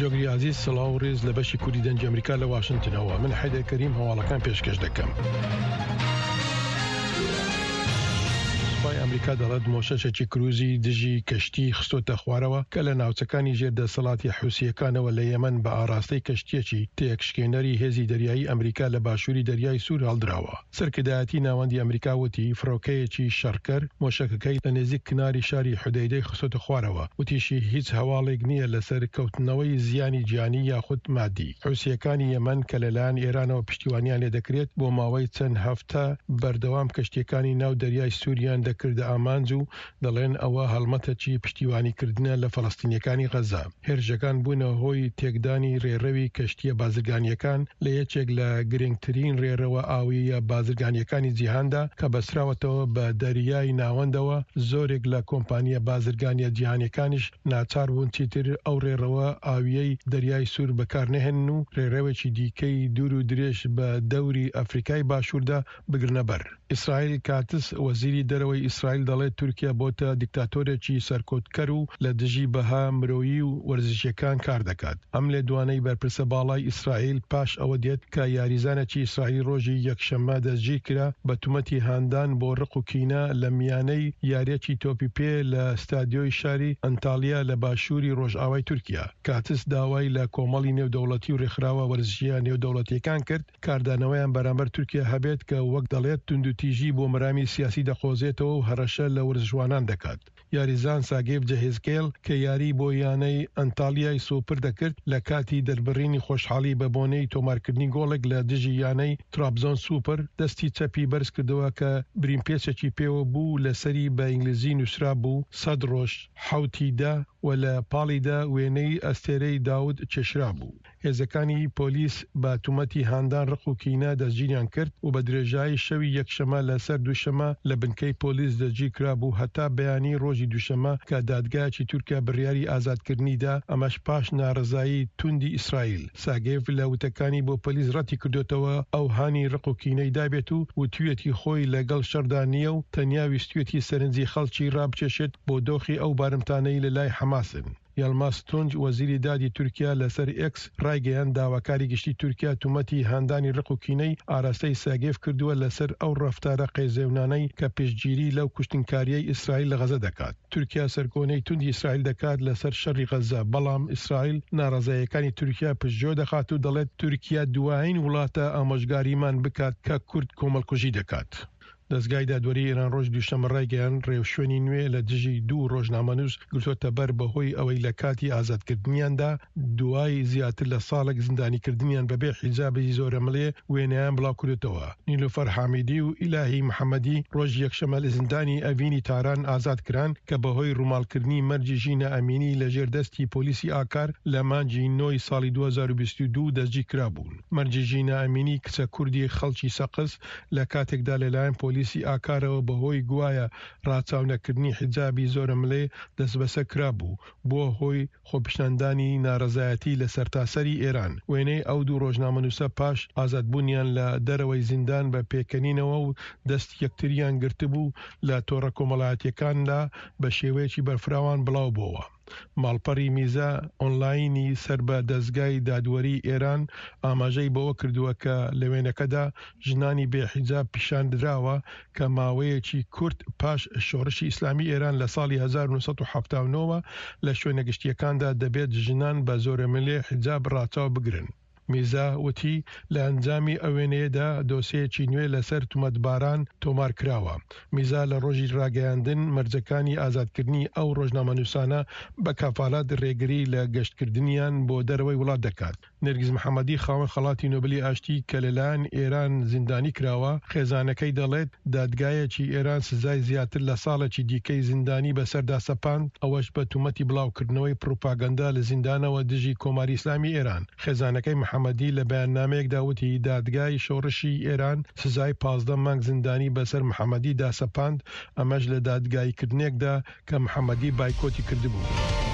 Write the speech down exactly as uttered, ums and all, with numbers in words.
جۆگری عزیز سڵاو و ڕێز لە بەشی کوردی دەنگی ئەمریکا لە واشنگتنەوە. من حەیدەر کەریم هەواڵەکان پێشکەش دەکەم. سوپای ئەمریکا دەڵێت مۆشەشێکی کروزی دژی کەشتی خستۆتە خوارەوە کە لە ناوچەکانی ژێردەسەڵاتی حوسیەکانەوە لە یەمەن بە ئاراستەی کەشتیەکی تێکشکێنەری هێزی دەریایی ئەمریکا لە باشووری دەریای سوور هەڵدراوە. سەرکردایەتی ناوەندی ئەمریکا وتی فڕۆکەیەکی شەڕکەر مۆشەکەکەی لە نێزیک کناری شاری حودەیدەی خستۆتە خوارەوە. وتیشی هیچ هەواڵێک نییە لەسەر کەوتنەوەی زیانی گیانی یاخود مادی. حوسیەکانی یەمەن کە لەلایەن ئێرانەوە پشتیوانیان لێ دەکرێت بۆ ماوەی چەند هەفتە بەردەوام کەشتیەکانی ناو دەریای سووریان دەکردە ئامانج و دەڵێن ئەوە هەڵمەتەکی پشتیوانیکردنە لە فەڵەستینیەکانی غەزا. هێرشەکان بوونە هۆی تێکدانی ڕێڕەوی کەشتیە بازرگانیەکان لە یەکێک لە گرنگترین ڕێڕەوە ئاویە بازرگانیەکانی جیهاندا کە بەسراوەتەوە بە دەریای ناوەندەوە. زۆرێک لە کۆمپانیە بازرگانیە جیهانیەکانیش ناچار بوون چیتر ئەو ڕێڕەوە ئاویەی دەریای سوور بەکارنەهێن و ڕێڕەوێکی دیکەی دوور و درێژ بە دەوری ئەفریقای باشووردا بگرنە بەر. ئیسرائیل کاتس وەزیری دەرەوەی ئیسرائیل دەڵێت تورکیا بۆتە دیکتاتۆرێکی سەرکۆتکەر و لە دژی بەها مرۆیی و وەرزشیەکان کار دەکات. ئەم لێ دوانەی بەرپرسە باڵای ئیسرائیل پاش ئەوە دێت کە یاریزانێکی ئیسرائیل ڕۆژی یەکشەممە دەستگیر کرا بە تومەتی هاندان بۆ ڕق و کینە لە میانەی یاریەکی تۆپی پێ لە ستادیۆی شاری ئەنتالیا لە باشووری ڕۆژئاوای تورکیا. کاتس داوای لە کۆمەڵی نێودەوڵەتی و ڕێکخراوە وەرزشیە نێودەوڵەتیەکان کرد کاردانەوەیان بەرامبەر تورکیا هەبێت کە وەک دەڵێت توندوتیژی بۆ مرامی سیاسی دەخۆزێتەوە و هەڕەشە لە ورزجوانان دەکات. یاریزان ساگێف جەهێزکێل کە یاری بۆ یانەی ئەنتالیای سوپر دەکرد لە کاتی دەربڕینی خۆشحاڵی بە بۆنەی تۆمارکردنی گۆڵێک لە دژی یانەی ترابزۆن سوپر دەستی چەپی بەرز کردەوە کە برینپێچێکی پێوە بوو لەسەری بە ئینگلیزی نووسرا بوو سەد ڕۆژ حوتیدا و لە پاڵیدا وێنەی ئەستێرەی داود چێشرا بوو. هێزەکانی پۆلیس بە تومەتی هاندان ڕق و کینە دەستگیریان کرد و بە درێژایی شەوی یەکشەمە لەسەر دووشەمە لە بنکەی پۆلیس دەستگیر کرا بوو هەتا بەیانی ڕۆژی دووشەمە کە دادگایەکی تورکیا بڕیاری ئازادکردنیدا، ئەمەش پاش ناڕزایی توندی ئیسرائیل. ساگێف لە وتەکانی بۆ پۆلیس ڕەتی کردوێتەوە ئەو هانی ڕق و کینەی دابێت و وتوێتی خۆی لەگەڵ شەردا نییە و تەنیا ویستوێتی سەرنجی خەڵکی ڕابچێشێت بۆ دۆخی ئەو بارمتانەی لە لای حەماسن. یلماس تونج وەزیری دادی تورکیا لەسەر ئێکس ڕایگەیان داواکاری گشتی تورکیا تومەتی هاندانی ڕق و کینەی ئاراستەی ساگێف کردووە لەسەر ئەو ڕەفتارە قێزێونانەی کە پێشگیری لەو کوشتنکاریەی ئیسرائیل لە غەزە دەکات. تورکیا سەرکۆنەی توندی ئیسرائیل دەکات لەسەر شەڕی غەزە، بەڵام ئیسرائیل ناڕەزایەکانی تورکیا پشتگوێ دەخات و دەڵێت تورکیا دوایین وڵاتە ئامۆژگاریمان بکات کە کورد کۆمەڵکوژی دەکات. دەستگای دادوەری ئێران ڕۆژ دووشەممە ڕایگەیان ڕێوشوێنی نوێ لە دژی دوو ڕۆژنامەنووس گرتوۆتە بەر بەهۆی ئەوەی لە کاتی ئازادکردنیاندا دوای زیاتر لە ساڵێک زیندانیکردنیان بەبێ حیجابی زۆرە مڵێ وێنەیان بڵاو کردێتەوە. نیلوفەر حامیدی و ئیلاهی محەممەدی ڕۆژ یەکشەمە لە زیندانی ئەڤینی تاران ئازاد کران کە بەهۆی ڕووماڵکردنی مەرجی ژینە ئەمینی لە ژێردەستی پۆلیسی ئاکار لە مانجی نۆی ساڵی دوو هەزار و بیست و دوو دەستگیر کرابوون. مەرجی ژینە ئەمینی کچە کوردی خەڵکی سەقز لە کاتێکدا لەلایەن پۆلیسی ئاکارەوە بەهۆی گوایە ڕاچاونەکردنی حیجابی زۆرە ملێ دەست بەسەر کرابوو بۆ هۆی خۆپیشاندانی ناڕەزایەتی لە سەرتاسەری ئێران. وێنەی ئەو دوو ڕۆژنامەنووسە پاش ئازادبوونیان لە دەرەوەی زیندان بە پێکەنینەوە و دەست یەکتریان گرتبوو لە تۆڕە کۆمەڵایەتیەکاندا بە شێوەیەکی بەرفراوان بڵاو بووەوە. ماڵپەڕی میزە ئۆنلاینی سەر بە دەستگای دادوەری ئێران ئاماژەی بەوە کردووە کە لە وێنەکەدا ژنانی بێحیجاب پیشاندراوە کە ماوەیەکی کورت پاش شۆڕشی ئیسلامی ئێران لە ساڵی هەزار و نۆ سەد و هەفتاد و نۆ لە شوێنە گشتیەکاندا دەبێت ژنان بە زۆرەمەلێ حیجاب ڕاچاو بگرن. میزا وتی لە ئەنجامی ئەوێنەیەدا دۆسەیەکی نوێ لەسەر تومەتباران تۆمار کراوە. میزا لە ڕۆژی ڕاگەیاندن مەرجەکانی ئازادکردنی ئەو ڕۆژنامەنووسانە بە کافالات ڕێگری لە گەشتکردنیان بۆ دەرەوەی وڵات دەکات. نێرگیز محەممەدی خاوەن خەڵاتی نۆبلی ئاشتی کە لەلایەن ئێران زیندانی کراوە خێزانەکەی دەڵێت دادگایەکی ئێران سزای زیاتر لە ساڵێکی دیکەی زیندانی بەسەردا سەپاند، ئەوەش بە تومەتی بڵاوکردنەوەی پروپاگەندا لە زیندانەوە دژی کۆماری ئیسلامی ئێران. خێزانەکەی محەممەدی لە بەیاننامەیەکدا وتی دادگای شۆڕشی ئێران سزای پازدە مانگ زیندانی بەسەر محەممەدی داسەپاند، ئەمەش لە دادگایکردنێکدا کە محەممەدی بایکۆتی کردبوو.